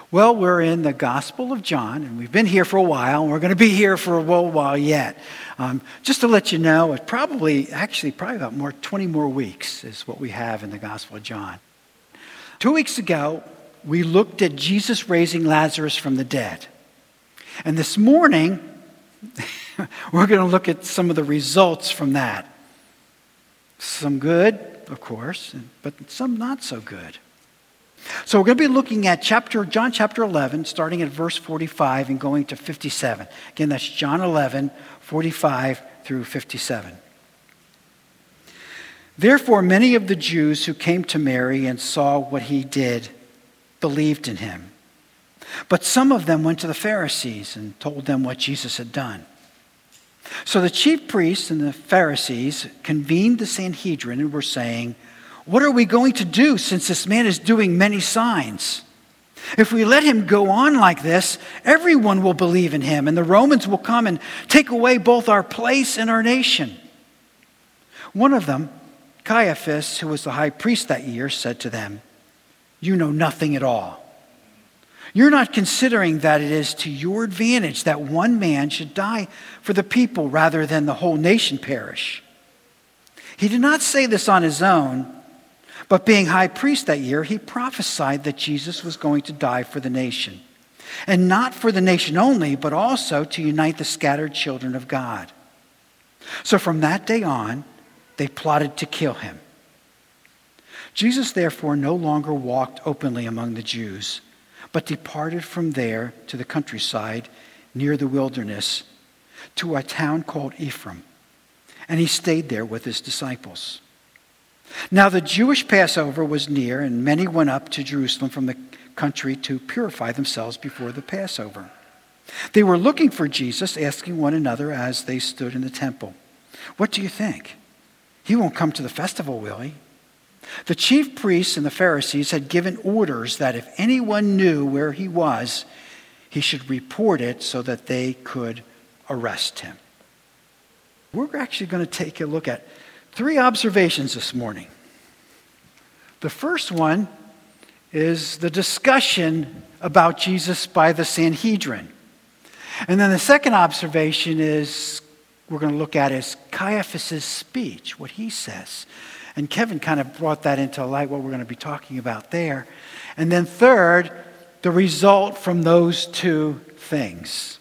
Well, we're in the Gospel of John, and we've been here for a while, and we're going to be here for a little while yet. Just to let you know, it's probably about 20 more weeks is what we have in the Gospel of John. 2 weeks ago, we looked at Jesus raising Lazarus from the dead. And this morning, we're going to look at some of the results from that. Some good, of course, but some not so good. So we're going to be looking at John chapter 11, starting at verse 45 and going to 57. Again, that's John 11, 45 through 57. Therefore, many of the Jews who came to Mary and saw what he did believed in him. But some of them went to the Pharisees and told them what Jesus had done. So the chief priests and the Pharisees convened the Sanhedrin and were saying, "What are we going to do since this man is doing many signs? If we let him go on like this, everyone will believe in him, and the Romans will come and take away both our place and our nation." One of them, Caiaphas, who was the high priest that year, said to them, "You know nothing at all. You're not considering that it is to your advantage that one man should die for the people rather than the whole nation perish." He did not say this on his own, but being high priest that year, he prophesied that Jesus was going to die for the nation. And not for the nation only, but also to unite the scattered children of God. So from that day on, they plotted to kill him. Jesus therefore no longer walked openly among the Jews, but departed from there to the countryside near the wilderness, to a town called Ephraim. And he stayed there with his disciples. Now the Jewish Passover was near, and many went up to Jerusalem from the country to purify themselves before the Passover. They were looking for Jesus, asking one another as they stood in the temple, "What do you think? He won't come to the festival, will he?" The chief priests and the Pharisees had given orders that if anyone knew where he was, he should report it so that they could arrest him. We're actually going to take a look at 3 observations this morning. The first one is the discussion about Jesus by the Sanhedrin. And then the second observation is we're going to look at is Caiaphas' speech, what he says. And Kevin kind of brought that into light, what we're going to be talking about there. And then third, the result from those 2 things.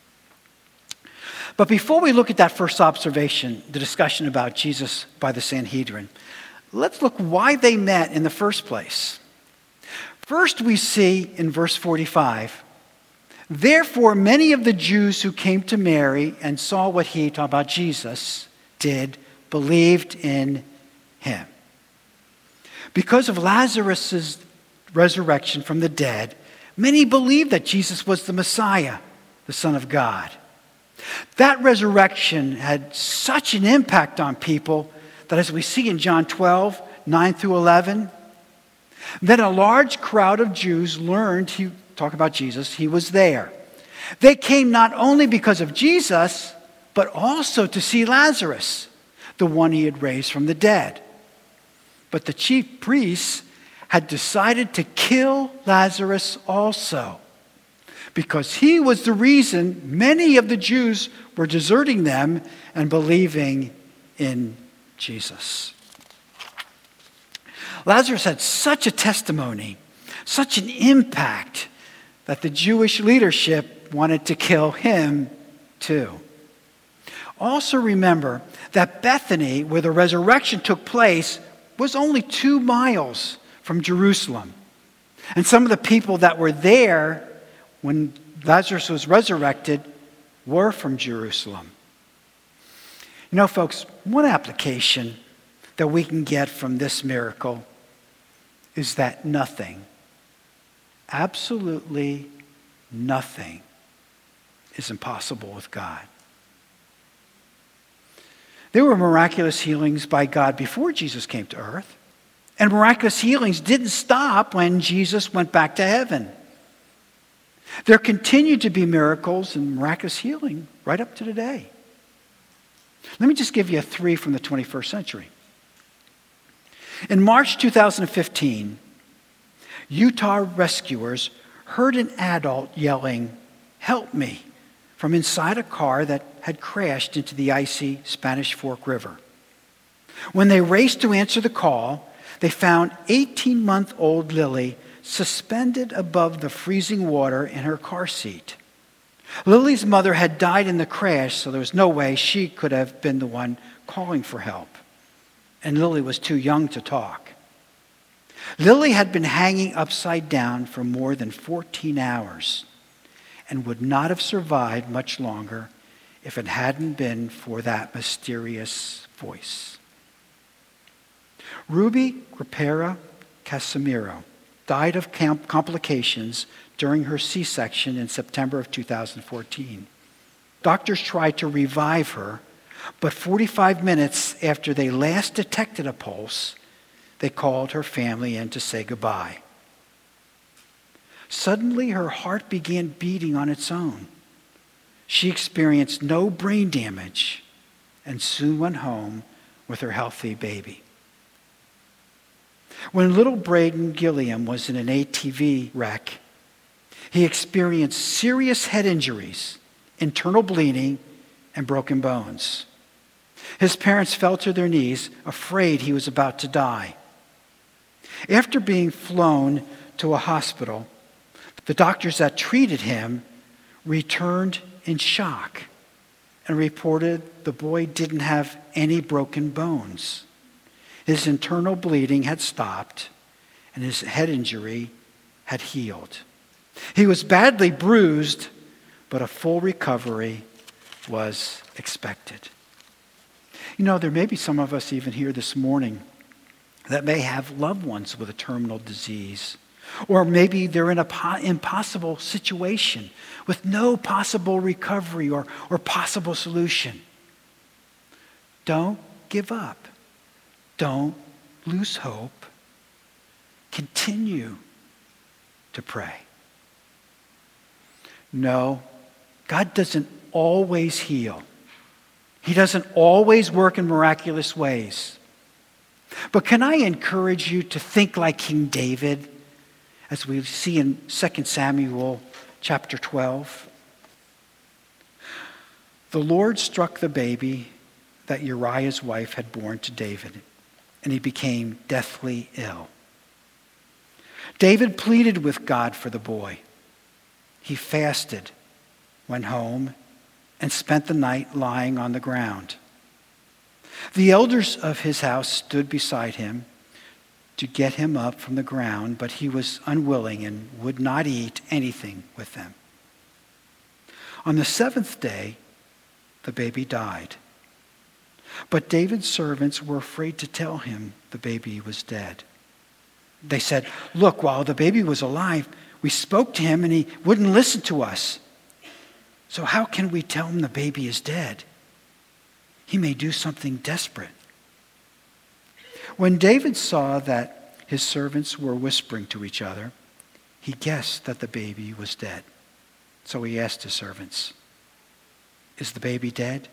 But before we look at that first observation, the discussion about Jesus by the Sanhedrin, let's look why they met in the first place. First, we see in verse 45, therefore many of the Jews who came to Mary and saw what he, talking about Jesus, did, believed in him. Because of Lazarus' resurrection from the dead, many believed that Jesus was the Messiah, the Son of God. That resurrection had such an impact on people that, as we see in John 12, 9 through 11, then a large crowd of Jews learned, talk about Jesus, he was there. They came not only because of Jesus, but also to see Lazarus, the one he had raised from the dead. But the chief priests had decided to kill Lazarus also, because he was the reason many of the Jews were deserting them and believing in Jesus. Lazarus had such a testimony, such an impact, that the Jewish leadership wanted to kill him too. Also remember that Bethany, where the resurrection took place, was only 2 miles from Jerusalem. And some of the people that were there when Lazarus was resurrected were from Jerusalem. You know, folks, one application that we can get from this miracle is that nothing, absolutely nothing, is impossible with God. There were miraculous healings by God before Jesus came to earth. And miraculous healings didn't stop when Jesus went back to heaven. There continued to be miracles and miraculous healing right up to today. Let me just give you 3 from the 21st century. In March 2015, Utah rescuers heard an adult yelling, "Help me," from inside a car that had crashed into the icy Spanish Fork River. When they raced to answer the call, they found 18-month-old Lily suspended above the freezing water in her car seat. Lily's mother had died in the crash, so there was no way she could have been the one calling for help. And Lily was too young to talk. Lily had been hanging upside down for more than 14 hours and would not have survived much longer if it hadn't been for that mysterious voice. Ruby Gripera Casimiro died of complications during her C-section in September of 2014. Doctors tried to revive her, but 45 minutes after they last detected a pulse, they called her family in to say goodbye. Suddenly, her heart began beating on its own. She experienced no brain damage and soon went home with her healthy baby. When little Braden Gilliam was in an ATV wreck, he experienced serious head injuries, internal bleeding, and broken bones. His parents fell to their knees, afraid he was about to die. After being flown to a hospital, the doctors that treated him returned in shock and reported the boy didn't have any broken bones. His internal bleeding had stopped, and his head injury had healed. He was badly bruised, but a full recovery was expected. You know, there may be some of us even here this morning that may have loved ones with a terminal disease. Or maybe they're in an impossible situation with no possible recovery or possible solution. Don't give up. Don't lose hope. Continue to pray. No, God doesn't always heal. He doesn't always work in miraculous ways. But can I encourage you to think like King David, as we see in 2 Samuel chapter 12? The Lord struck the baby that Uriah's wife had borne to David, and he became deathly ill. David pleaded with God for the boy. He fasted, went home, and spent the night lying on the ground. The elders of his house stood beside him to get him up from the ground, but he was unwilling and would not eat anything with them. On the seventh day, the baby died. But David's servants were afraid to tell him the baby was dead. They said, "Look, while the baby was alive, we spoke to him and he wouldn't listen to us. So how can we tell him the baby is dead? He may do something desperate." When David saw that his servants were whispering to each other, he guessed that the baby was dead. So he asked his servants, "Is the baby dead?"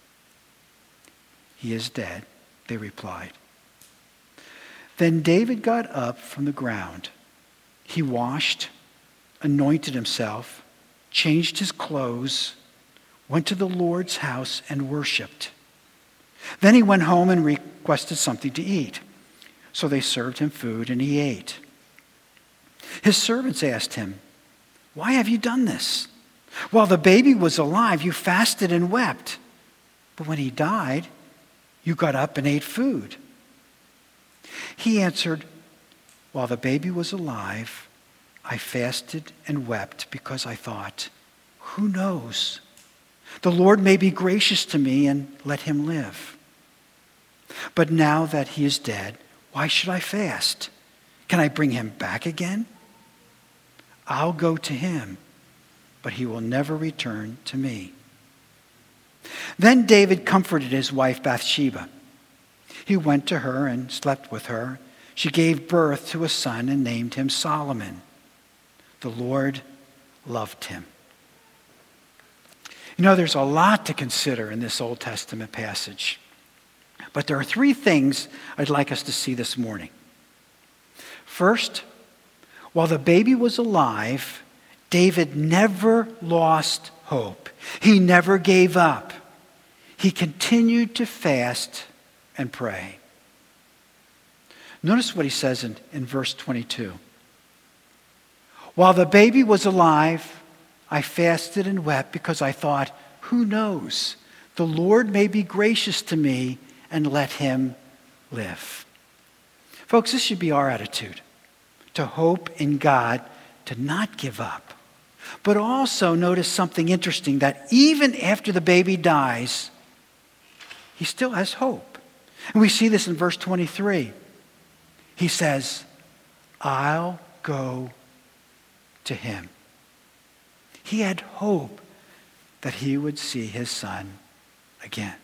"He is dead," they replied. Then David got up from the ground. He washed, anointed himself, changed his clothes, went to the Lord's house and worshiped. Then he went home and requested something to eat. So they served him food and he ate. His servants asked him, "Why have you done this? While the baby was alive, you fasted and wept. But when he died, you got up and ate food." He answered, "While the baby was alive, I fasted and wept because I thought, who knows? The Lord may be gracious to me and let him live. But now that he is dead, why should I fast? Can I bring him back again? I'll go to him, but he will never return to me." Then David comforted his wife Bathsheba. He went to her and slept with her. She gave birth to a son and named him Solomon. The Lord loved him. You know, there's a lot to consider in this Old Testament passage. But there are three things I'd like us to see this morning. First, While the baby was alive, David never lost hope. He never gave up. He continued to fast and pray. Notice what he says in verse 22. While the baby was alive, I fasted and wept because I thought, who knows? The Lord may be gracious to me and let him live. Folks, this should be our attitude. To hope in God, to not give up. But also notice something interesting, that even after the baby dies, he still has hope. And we see this in verse 23. He says, I'll go to him. He had hope that he would see his son again.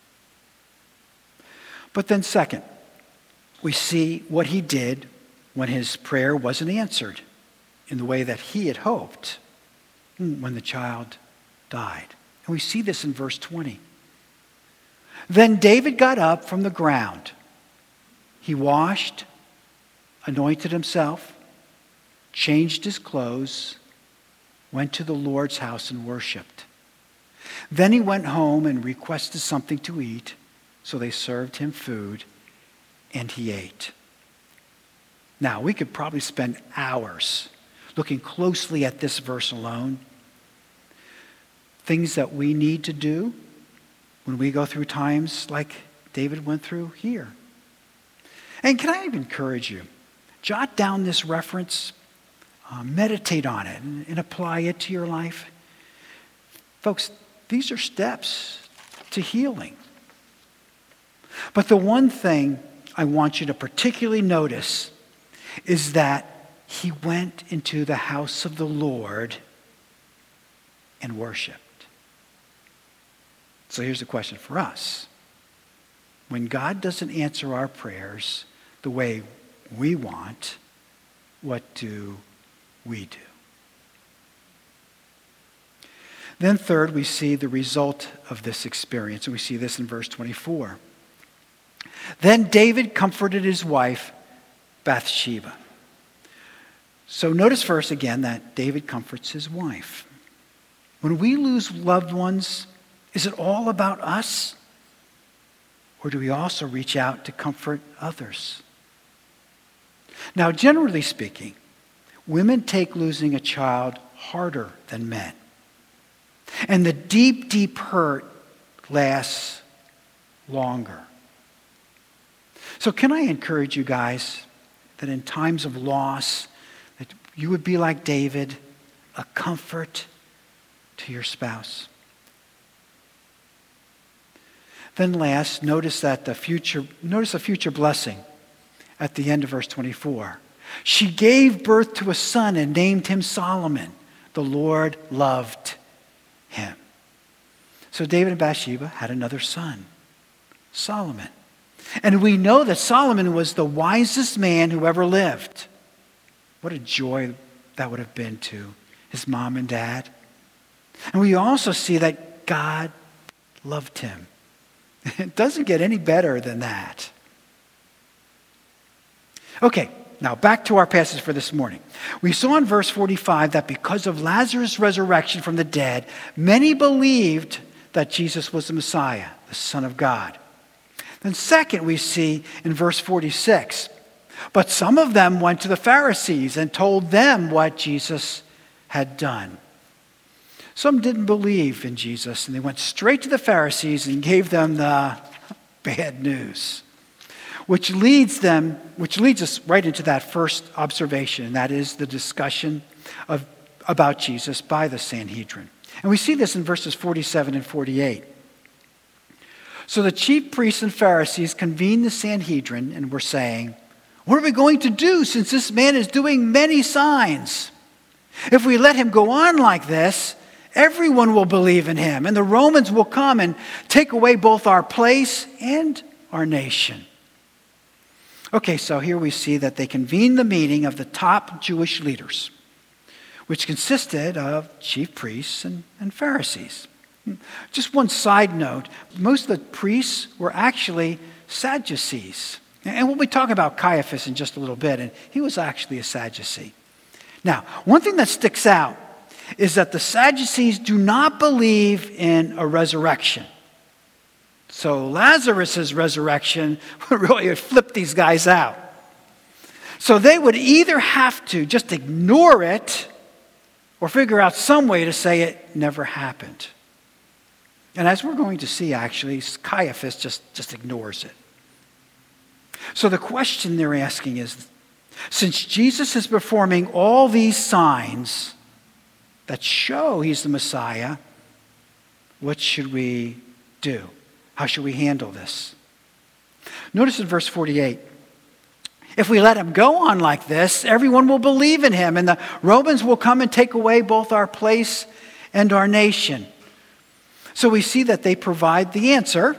But then second, we see what he did when his prayer wasn't answered in the way that he had hoped when the child died. And we see this in verse 20. Then David got up from the ground. He washed, anointed himself, changed his clothes, went to the Lord's house and worshiped. Then he went home and requested something to eat, so they served him food, and he ate. Now, we could probably spend hours looking closely at this verse alone. Things that we need to do when we go through times like David went through here. And can I even encourage you? Jot down this reference, meditate on it, and apply it to your life. Folks, these are steps to healing. But the one thing I want you to particularly notice is that he went into the house of the Lord and worshiped. So here's the question for us. When God doesn't answer our prayers the way we want, what do we do? Then third, we see the result of this experience, and we see this in verse 24. Then David comforted his wife, Bathsheba. So notice first again that David comforts his wife. When we lose loved ones, is it all about us? Or do we also reach out to comfort others? Now, generally speaking, women take losing a child harder than men. And the deep, deep hurt lasts longer. So can I encourage you guys that in times of loss, that you would be like David, a comfort to your spouse? Then last, notice a future blessing at the end of verse 24. She gave birth to a son and named him Solomon. The Lord loved him. So David and Bathsheba had another son, Solomon. And we know that Solomon was the wisest man who ever lived. What a joy that would have been to his mom and dad. And we also see that God loved him. It doesn't get any better than that. Okay, now back to our passage for this morning. We saw in verse 45 that because of Lazarus' resurrection from the dead, many believed that Jesus was the Messiah, the Son of God. Then second, we see in verse 46, but some of them went to the Pharisees and told them what Jesus had done. Some didn't believe in Jesus, and they went straight to the Pharisees and gave them the bad news, which leads us right into that first observation, and that is the discussion about Jesus by the Sanhedrin. And we see this in verses 47 and 48. So the chief priests and Pharisees convened the Sanhedrin and were saying, "What are we going to do since this man is doing many signs? If we let him go on like this, everyone will believe in him, and the Romans will come and take away both our place and our nation." Okay, so here we see that they convened the meeting of the top Jewish leaders, which consisted of chief priests and Pharisees. Just one side note, most of the priests were actually Sadducees. And we'll be talking about Caiaphas in just a little bit, and he was actually a Sadducee. Now, one thing that sticks out is that the Sadducees do not believe in a resurrection. So Lazarus' resurrection would really flip these guys out. So they would either have to just ignore it or figure out some way to say it never happened. And as we're going to see, actually, Caiaphas just ignores it. So the question they're asking is, since Jesus is performing all these signs that show he's the Messiah, what should we do? How should we handle this? Notice in verse 48, if we let him go on like this, everyone will believe in him, and the Romans will come and take away both our place and our nation. So we see that they provide the answer,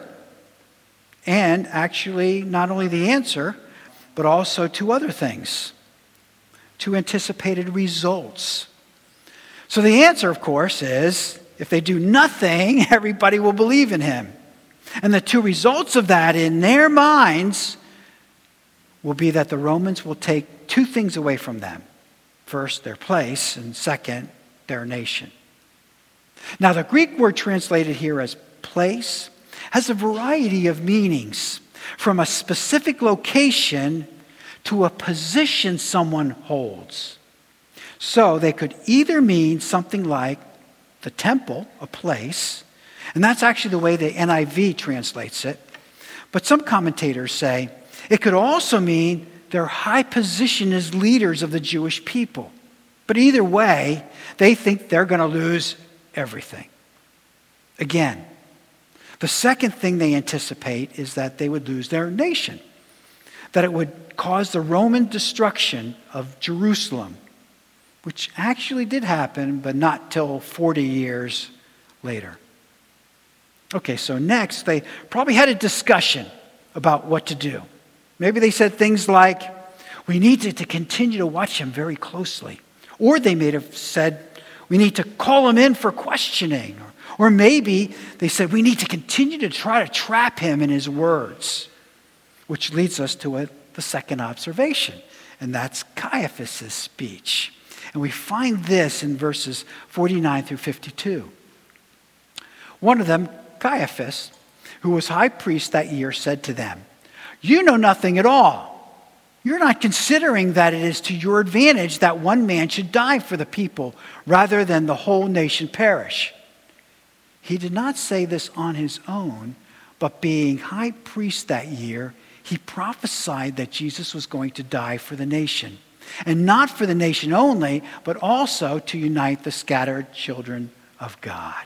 and actually not only the answer, but also two other things, two anticipated results. So the answer, of course, is if they do nothing, everybody will believe in him. And the two results of that in their minds will be that the Romans will take two things away from them. First, their place, and second, their nation. Now, the Greek word translated here as place has a variety of meanings, from a specific location to a position someone holds. So they could either mean something like the temple, a place, and that's actually the way the NIV translates it. But some commentators say it could also mean their high position as leaders of the Jewish people. But either way, they think they're going to lose everything. Again, the second thing they anticipate is that they would lose their nation, that it would cause the Roman destruction of Jerusalem, which actually did happen, but not till 40 years later. Okay, so next, they probably had a discussion about what to do. Maybe they said things like, we need to continue to watch him very closely. Or they may have said, we need to call him in for questioning. Or maybe they said, we need to continue to try to trap him in his words. Which leads us to the second observation, and that's Caiaphas' speech. And we find this in verses 49 through 52. One of them, Caiaphas, who was high priest that year, said to them, you know nothing at all. You're not considering that it is to your advantage that one man should die for the people rather than the whole nation perish. He did not say this on his own, but being high priest that year, he prophesied that Jesus was going to die for the nation. And not for the nation only, but also to unite the scattered children of God.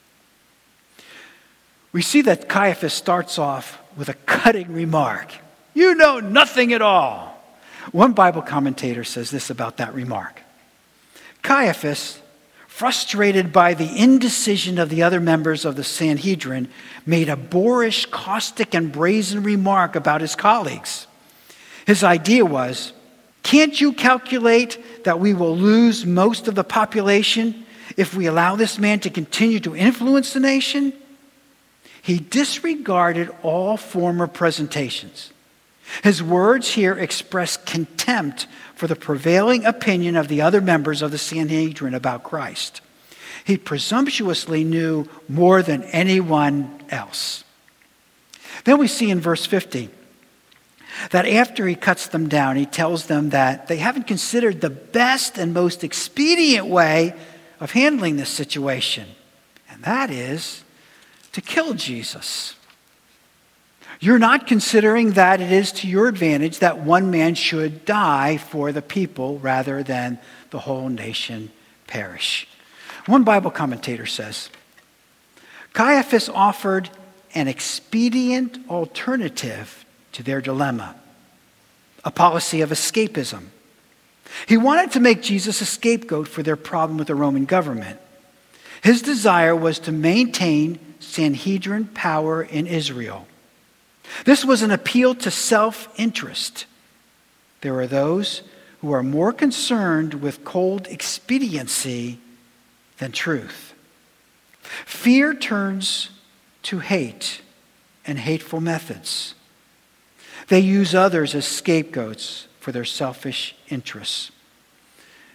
We see that Caiaphas starts off with a cutting remark. You know nothing at all. One Bible commentator says this about that remark. Caiaphas, frustrated by the indecision of the other members of the Sanhedrin, made a boorish, caustic, and brazen remark about his colleagues. His idea was, can't you calculate that we will lose most of the population if we allow this man to continue to influence the nation? He disregarded all former presentations. His words here express contempt for the prevailing opinion of the other members of the Sanhedrin about Christ. He presumptuously knew more than anyone else. Then we see in verse 50 that after he cuts them down, he tells them that they haven't considered the best and most expedient way of handling this situation, and that is to kill Jesus. You're not considering that it is to your advantage that one man should die for the people rather than the whole nation perish. One Bible commentator says, Caiaphas offered an expedient alternative to their dilemma, a policy of escapism. He wanted to make Jesus a scapegoat for their problem with the Roman government. His desire was to maintain Sanhedrin power in Israel. This was an appeal to self-interest. There are those who are more concerned with cold expediency than truth. Fear turns to hate and hateful methods. They use others as scapegoats for their selfish interests.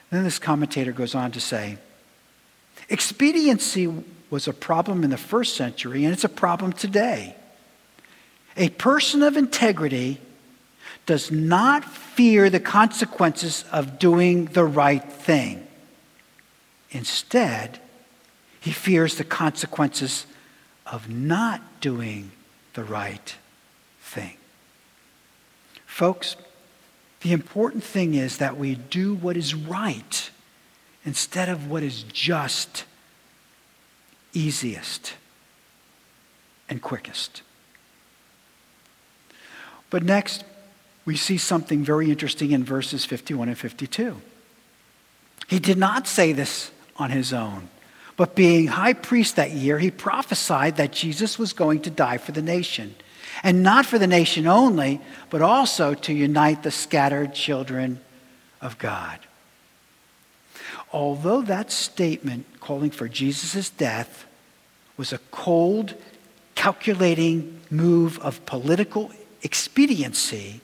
Then this commentator goes on to say, expediency was a problem in the first century, and it's a problem today. A person of integrity does not fear the consequences of doing the right thing. Instead, he fears the consequences of not doing the right thing. Folks, the important thing is that we do what is right instead of what is just, easiest, and quickest. But next, we see something very interesting in verses 51 and 52. He did not say this on his own, but being high priest that year, he prophesied that Jesus was going to die for the nation. And not for the nation only, but also to unite the scattered children of God. Although that statement calling for Jesus' death was a cold, calculating move of political expediency,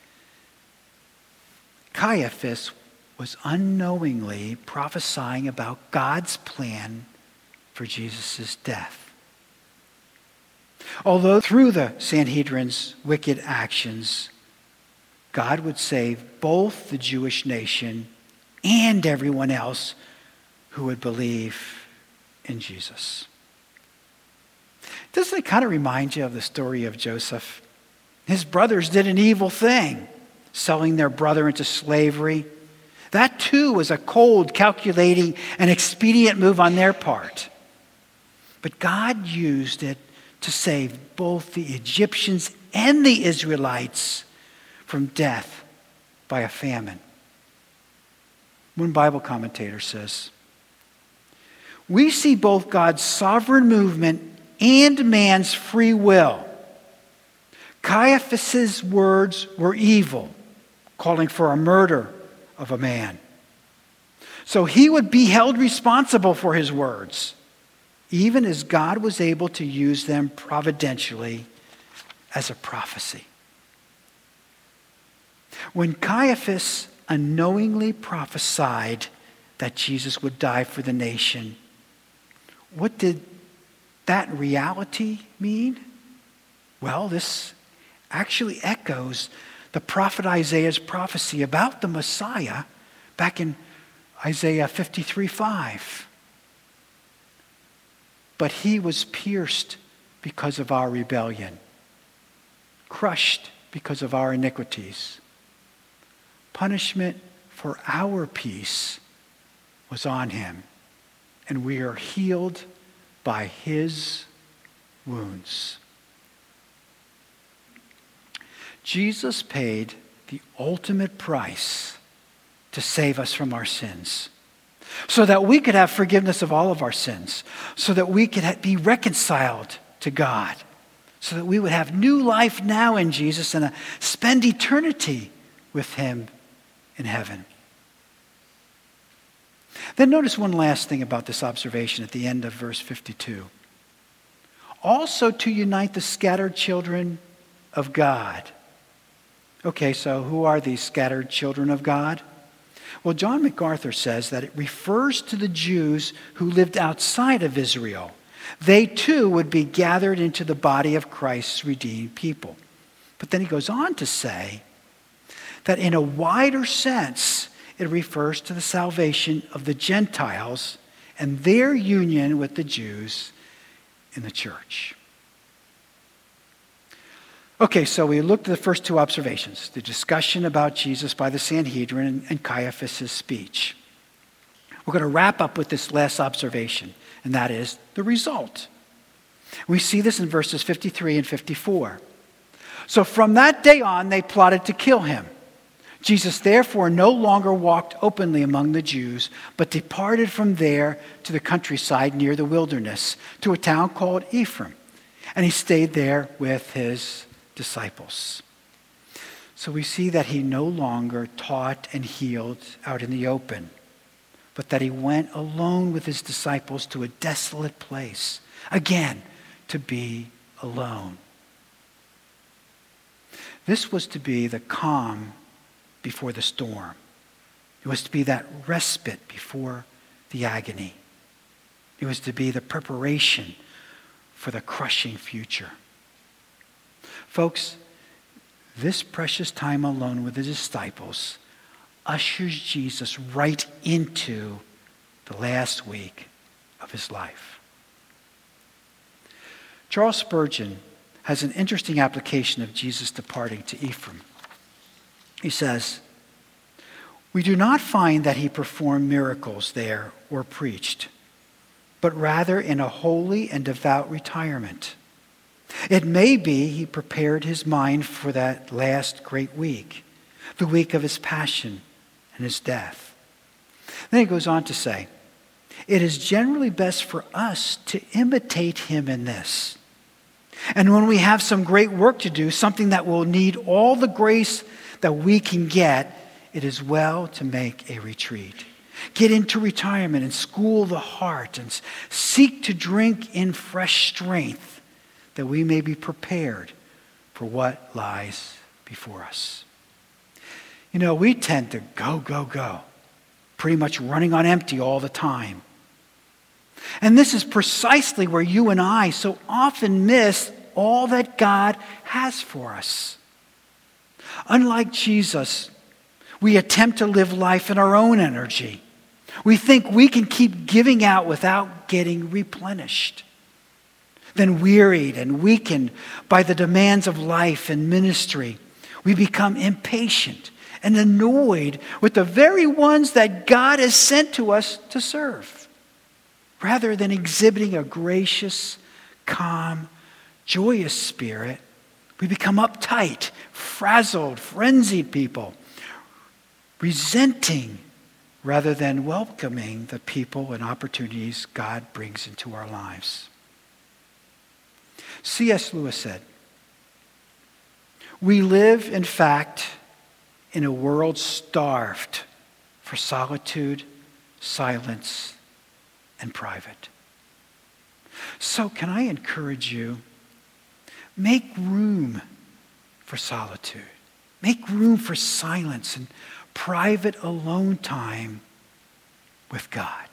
Caiaphas was unknowingly prophesying about God's plan for Jesus' death. Although through the Sanhedrin's wicked actions, God would save both the Jewish nation and everyone else who would believe in Jesus. Doesn't it kind of remind you of the story of Joseph? His brothers did an evil thing, selling their brother into slavery. That too was a cold, calculating, and expedient move on their part. But God used it to save both the Egyptians and the Israelites from death by a famine. One Bible commentator says, we see both God's sovereign movement and man's free will. Caiaphas' words were evil, calling for a murder of a man. So he would be held responsible for his words, even as God was able to use them providentially as a prophecy. When Caiaphas unknowingly prophesied that Jesus would die for the nation, what did that reality mean? Well, this actually echoes the prophet Isaiah's prophecy about the Messiah back in Isaiah 53:5. But he was pierced because of our rebellion, crushed because of our iniquities. Punishment for our peace was on him, and we are healed by his wounds. Jesus paid the ultimate price to save us from our sins, so that we could have forgiveness of all of our sins, so that we could be reconciled to God, so that we would have new life now in Jesus and spend eternity with him in heaven. Then notice one last thing about this observation at the end of verse 52. Also to unite the scattered children of God. Okay, so who are these scattered children of God? Well, John MacArthur says that it refers to the Jews who lived outside of Israel. They too would be gathered into the body of Christ's redeemed people. But then he goes on to say that in a wider sense, it refers to the salvation of the Gentiles and their union with the Jews in the church. Okay, so we looked at the first two observations, the discussion about Jesus by the Sanhedrin and Caiaphas' speech. We're going to wrap up with this last observation, and that is the result. We see this in verses 53 and 54. So from that day on, they plotted to kill him. Jesus therefore no longer walked openly among the Jews, but departed from there to the countryside near the wilderness, to a town called Ephraim. And he stayed there with his disciples. So we see that he no longer taught and healed out in the open, but that he went alone with his disciples to a desolate place, again, to be alone. This was to be the calm before the storm. It was to be that respite before the agony. It was to be the preparation for the crushing future. Folks, this precious time alone with the disciples ushers Jesus right into the last week of his life. Charles Spurgeon has an interesting application of Jesus departing to Ephraim. He says, "We do not find that he performed miracles there or preached, but rather in a holy and devout retirement. It may be he prepared his mind for that last great week, the week of his passion and his death." Then he goes on to say, "It is generally best for us to imitate him in this. And when we have some great work to do, something that will need all the grace that we can get, it is well to make a retreat. Get into retirement and school the heart and seek to drink in fresh strength that we may be prepared for what lies before us." You know, we tend to go, pretty much running on empty all the time. And this is precisely where you and I so often miss all that God has for us. Unlike Jesus, we attempt to live life in our own energy. We think we can keep giving out without getting replenished. Then, wearied and weakened by the demands of life and ministry, we become impatient and annoyed with the very ones that God has sent to us to serve. Rather than exhibiting a gracious, calm, joyous spirit, we become uptight, frazzled, frenzied people, resenting rather than welcoming the people and opportunities God brings into our lives. C.S. Lewis said, "We live, in fact, in a world starved for solitude, silence, and private." So can I encourage you, make room for solitude. Make room for silence and private alone time with God.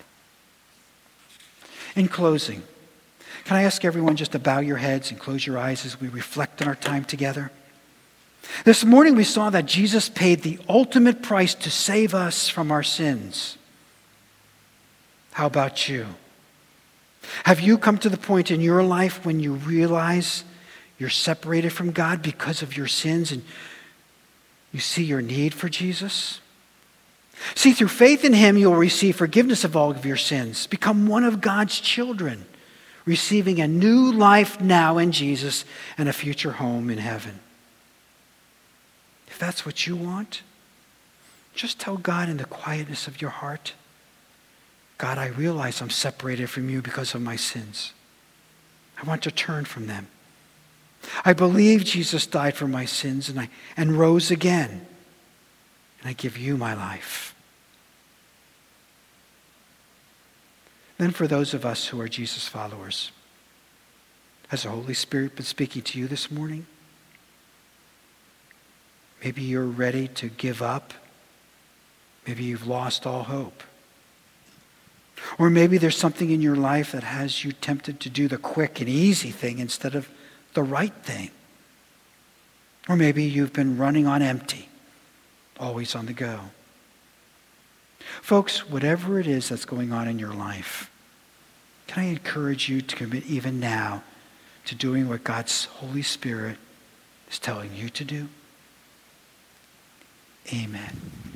In closing, can I ask everyone just to bow your heads and close your eyes as we reflect on our time together? This morning we saw that Jesus paid the ultimate price to save us from our sins. How about you? Have you come to the point in your life when you realize you're separated from God because of your sins and you see your need for Jesus? See, through faith in him, you'll receive forgiveness of all of your sins, become one of God's children, receiving a new life now in Jesus and a future home in heaven. If that's what you want, just tell God in the quietness of your heart, "God, I realize I'm separated from you because of my sins. I want to turn from them. I believe Jesus died for my sins and rose again. And I give you my life." Then for those of us who are Jesus followers, has the Holy Spirit been speaking to you this morning? Maybe you're ready to give up. Maybe you've lost all hope. Or maybe there's something in your life that has you tempted to do the quick and easy thing instead of the right thing. Or maybe you've been running on empty, always on the go. Folks, whatever it is that's going on in your life, can I encourage you to commit even now to doing what God's Holy Spirit is telling you to do? Amen.